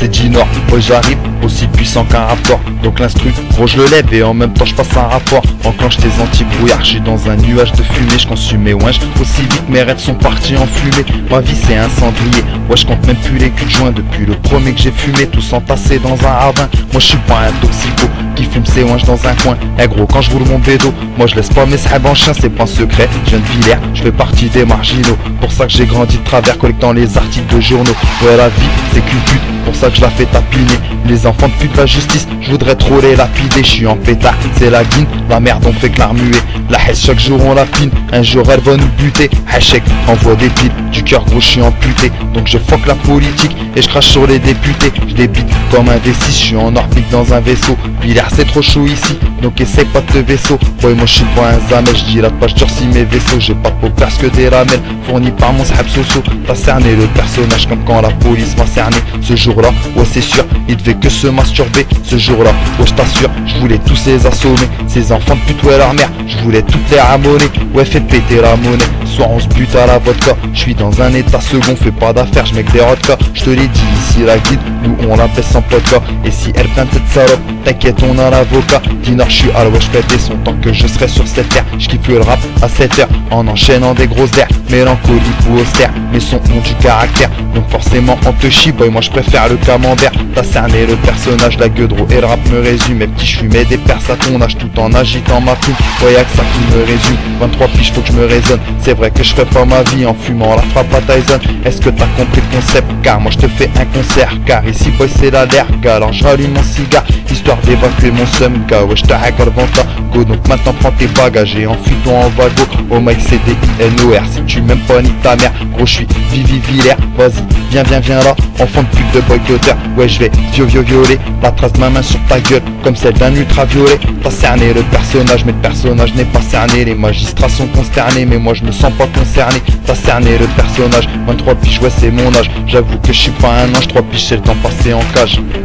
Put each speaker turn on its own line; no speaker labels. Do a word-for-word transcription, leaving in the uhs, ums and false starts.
c'est Dinor. Ouais j'arrive, aussi puissant qu'un rapport. Donc l'instru, gros je le lève et en même temps je passe un rapport. Enclenche tes anti-brouillards, je suis dans un nuage de fumée. Je consume mes ouinges, aussi vite mes rêves sont partis en fumée. Ma vie c'est un cendrier, ouais je compte même plus les culs de joint. Depuis le premier que j'ai fumé, tous entassés dans un ravin. Moi je suis pas un toxico qui fume ses ouinges dans un coin. Eh gros quand je roule mon bédo, moi je laisse pas mes sahab en chien, c'est pas un secret. Je viens de Villers, je fais partie des marginaux. Pour ça que j'ai grandi de travers, collectant les articles de journaux. Ouais la vie c'est qu'une pute, pour ça que je la fais tapiner. Les enfants de pute, la justice, je voudrais trop les lapider. Je suis en pétard, c'est la guine, la merde on fait que la remuer. La haisse chaque jour on la pine, un jour elle va nous buter. Hachek, envoie des piles, du cœur gros je suis amputé. Donc je fuck la politique et je crache sur les députés. Je débite comme un V six, je suis en orbite dans un vaisseau. Villers c'est trop chaud ici, donc essaye pas de vaisseau. Ouais moi je suis pas un zamel, je dilate pas, je durcis mes vaisseaux. J'ai pas de peau parce que des lamelles, fournis par mon sahab soso. T'as cerné le personnage comme quand la police m'a cerné. Ce jour là, ouais c'est sûr, il devait que se masturber. Ce jour là, ouais je t'assure, je voulais tous les assommer. Ces enfants de pute, ouais leur mère, je voulais toutes les ramonner. Ouais fais péter la monnaie, soit on se bute à la vodka. Je suis dans un état second, fais pas d'affaires, je mets que des rodkas. Je te l'ai dit, ici la guide, nous on la baisse sans podcast. Et si elle plaint cette salope, t'inquiète on a l'avocat. Dinor je suis à l'ouest, je fais des sons tant que je serai sur cette terre. Je kiffe le rap à sept heures, en enchaînant des grosses airs. Mélancolique ou austère, mes sons ont du caractère. Donc forcément on te chie, boy moi je préfère le camembert. T'as cerné le personnage, la gueule et le rap me résume. Mes petits je fumais des perses à ton âge tout en agitant ma plume. Ouais y'a que ça qui me résume, vingt-trois piges faut que je me raisonne. C'est vrai que je ferai pas ma vie en fumant la frappe à Tyson. Est-ce que t'as compris le concept? Car moi je te fais un concert. Car ici boy c'est la lergue, alors je rallume mon cigare histoire d'évacuer mon seum. Gars ouais je te hack le venta go. Donc maintenant prends tes bagages et enfuis-toi en vago. Oh Mike c'est D I N O R, si tu m'aimes pas nique ta mère. Gros je suis Vivi Villers, vas-y viens viens viens là. Enfant de pute de boycotteur, ouais je vais vio vio violer la trace de ma main sur ta gueule comme celle d'un ultraviolet. T'as cerné le personnage mais le personnage n'est pas cerné. Les magistrats sont consternés mais moi je me sens pas concerné. T'as cerné le personnage, vingt-trois piges ouais c'est mon âge. J'avoue que je suis pas un ange, trois piges c'est le temps passé en cage.